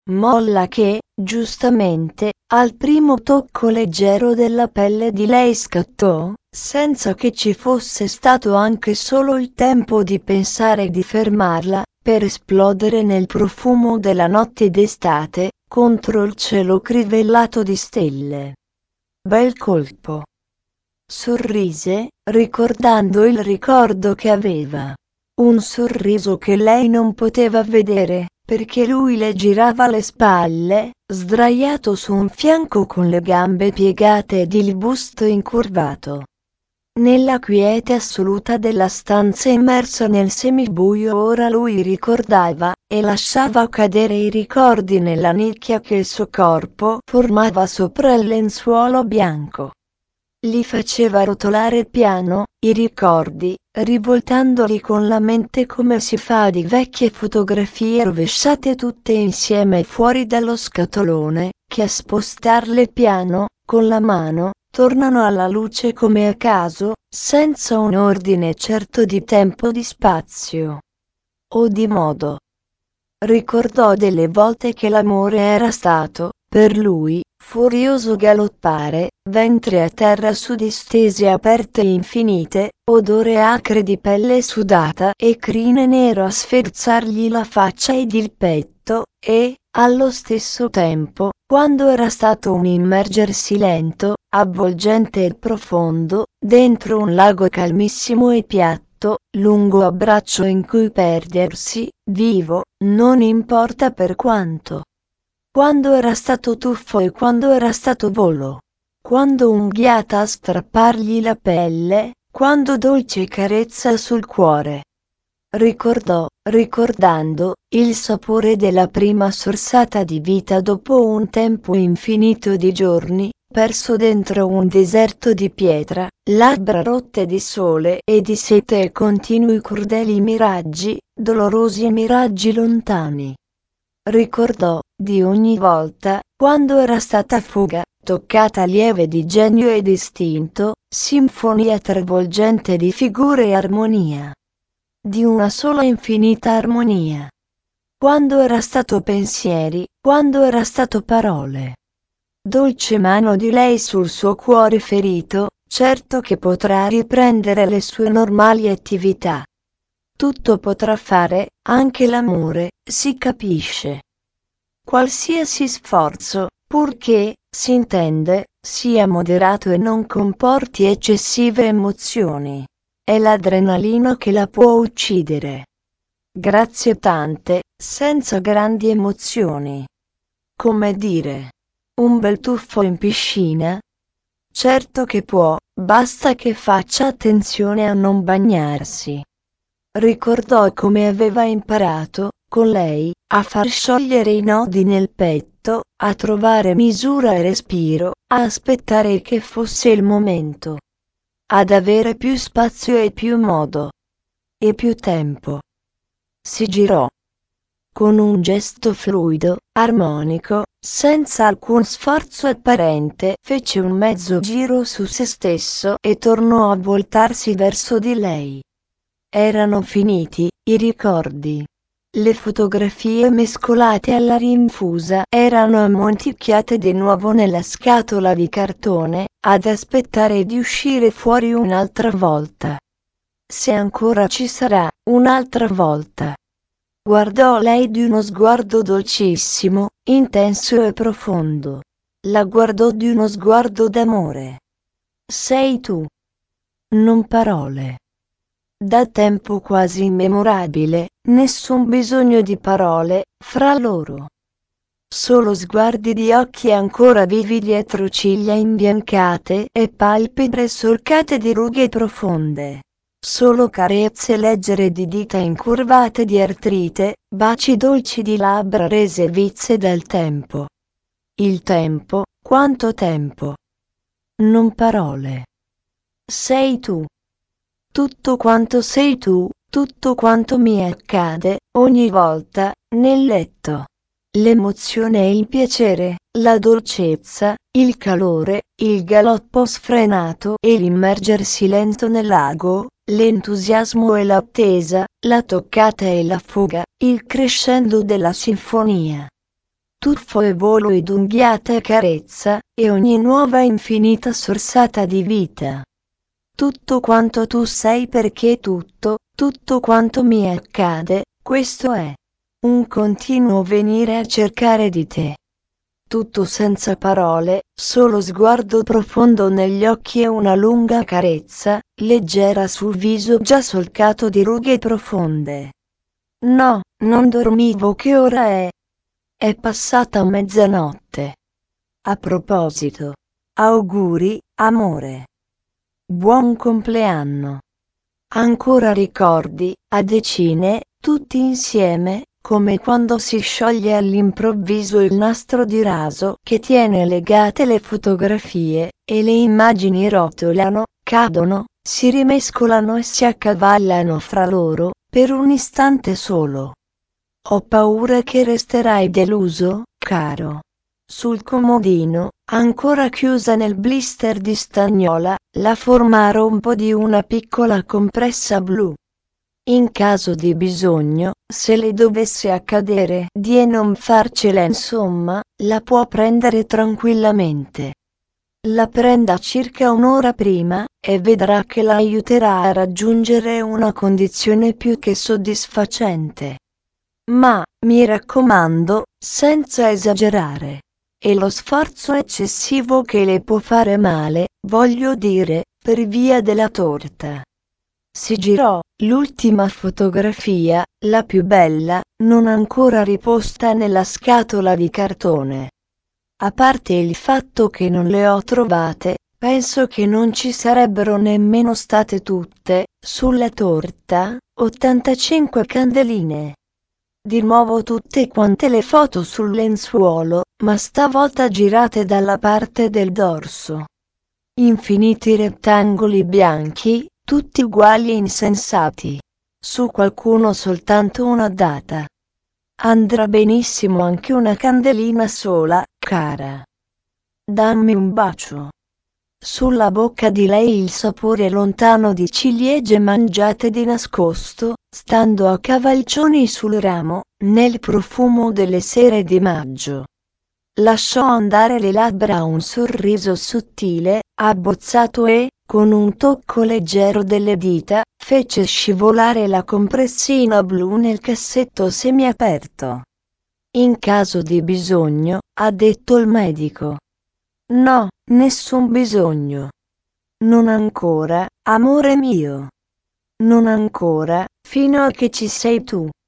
Molla che, giustamente, al primo tocco leggero della pelle di lei scattò, senza che ci fosse stato anche solo il tempo di pensare di fermarla, per esplodere nel profumo della notte d'estate, contro il cielo crivellato di stelle. Bel colpo. Sorrise, ricordando il ricordo che aveva. Un sorriso che lei non poteva vedere, perché lui le girava le spalle, sdraiato su un fianco con le gambe piegate ed il busto incurvato. Nella quiete assoluta della stanza immersa nel semibuio ora lui ricordava, e lasciava cadere i ricordi nella nicchia che il suo corpo formava sopra il lenzuolo bianco. Li faceva rotolare piano, i ricordi, rivoltandoli con la mente come si fa di vecchie fotografie rovesciate tutte insieme fuori dallo scatolone, che a spostarle piano, con la mano, tornano alla luce come a caso, senza un ordine certo di tempo o di spazio. O di modo. Ricordò delle volte che l'amore era stato, per lui, furioso galoppare, ventre a terra su distese aperte infinite, odore acre di pelle sudata e crine nero a sferzargli la faccia ed il petto, e, allo stesso tempo, quando era stato un immergersi lento, avvolgente e profondo, dentro un lago calmissimo e piatto, lungo abbraccio in cui perdersi, vivo, non importa per quanto. Quando era stato tuffo e quando era stato volo. Quando unghiata a strappargli la pelle, quando dolce carezza sul cuore. Ricordò, ricordando, il sapore della prima sorsata di vita dopo un tempo infinito di giorni, perso dentro un deserto di pietra, labbra rotte di sole e di sete e continui crudeli miraggi, dolorosi miraggi lontani. Ricordò, di ogni volta, quando era stata fuga, toccata lieve di genio ed istinto, sinfonia travolgente di figure e armonia. Di una sola infinita armonia. Quando era stato pensieri, quando era stato parole. Dolce mano di lei sul suo cuore ferito, certo che potrà riprendere le sue normali attività. Tutto potrà fare, anche l'amore, si capisce. Qualsiasi sforzo, purché, si intende, sia moderato e non comporti eccessive emozioni. È l'adrenalina che la può uccidere. Grazie tante, senza grandi emozioni. Come dire, un bel tuffo in piscina? Certo che può, basta che faccia attenzione a non bagnarsi. Ricordò come aveva imparato, con lei, a far sciogliere i nodi nel petto, a trovare misura e respiro, a aspettare che fosse il momento. Ad avere più spazio e più modo. E più tempo. Si girò. Con un gesto fluido, armonico, senza alcun sforzo apparente, fece un mezzo giro su se stesso e tornò a voltarsi verso di lei. Erano finiti, i ricordi. Le fotografie mescolate alla rinfusa erano ammonticchiate di nuovo nella scatola di cartone, ad aspettare di uscire fuori un'altra volta. Se ancora ci sarà, un'altra volta. Guardò lei di uno sguardo dolcissimo, intenso e profondo. La guardò di uno sguardo d'amore. Sei tu. Non parole. Da tempo quasi immemorabile, nessun bisogno di parole, fra loro. Solo sguardi di occhi ancora vivi dietro ciglia imbiancate e palpebre solcate di rughe profonde. Solo carezze leggere di dita incurvate di artrite, baci dolci di labbra rese vizze dal tempo. Il tempo, quanto tempo. Non parole. Sei tu. Tutto quanto sei tu, tutto quanto mi accade, ogni volta, nel letto. L'emozione e il piacere, la dolcezza, il calore, il galoppo sfrenato e l'immergersi lento nel lago, l'entusiasmo e l'attesa, la toccata e la fuga, il crescendo della sinfonia. tuffo e volo ed unghiata carezza, e ogni nuova infinita sorsata di vita. Tutto quanto tu sei perché tutto quanto mi accade, questo è un continuo venire a cercare di te. Tutto senza parole, solo sguardo profondo negli occhi e una lunga carezza, leggera sul viso già solcato di rughe profonde. No, non dormivo, che ora è? È passata mezzanotte. A proposito. Auguri, amore. Buon compleanno. Ancora ricordi, a decine, tutti insieme, come quando si scioglie all'improvviso il nastro di raso che tiene legate le fotografie, e le immagini rotolano, cadono, si rimescolano e si accavallano fra loro, per un istante solo. Ho paura che resterai deluso, caro. Sul comodino, ancora chiusa nel blister di stagnola, la forma a rombo di una piccola compressa blu. In caso di bisogno, se le dovesse accadere di non farcela, insomma, la può prendere tranquillamente. La prenda circa un'ora prima, e vedrà che la aiuterà a raggiungere una condizione più che soddisfacente. Ma, mi raccomando, senza esagerare. E lo sforzo eccessivo che le può fare male, voglio dire, per via della torta. Si girò l'ultima fotografia, la più bella, non ancora riposta nella scatola di cartone. A parte il fatto che non le ho trovate, penso che non ci sarebbero nemmeno state tutte, sulla torta, 85 candeline. Di nuovo tutte quante le foto sul lenzuolo, ma stavolta girate dalla parte del dorso. Infiniti rettangoli bianchi, tutti uguali e insensati. Su qualcuno soltanto una data. Andrà benissimo anche una candelina sola, cara. Dammi un bacio. Sulla bocca di lei il sapore lontano di ciliegie mangiate di nascosto, stando a cavalcioni sul ramo, nel profumo delle sere di maggio. Lasciò andare le labbra a un sorriso sottile, abbozzato e, con un tocco leggero delle dita, fece scivolare la compressina blu nel cassetto semiaperto. In caso di bisogno, ha detto il medico. No, nessun bisogno. Non ancora, amore mio. Non ancora, fino a che ci sei tu.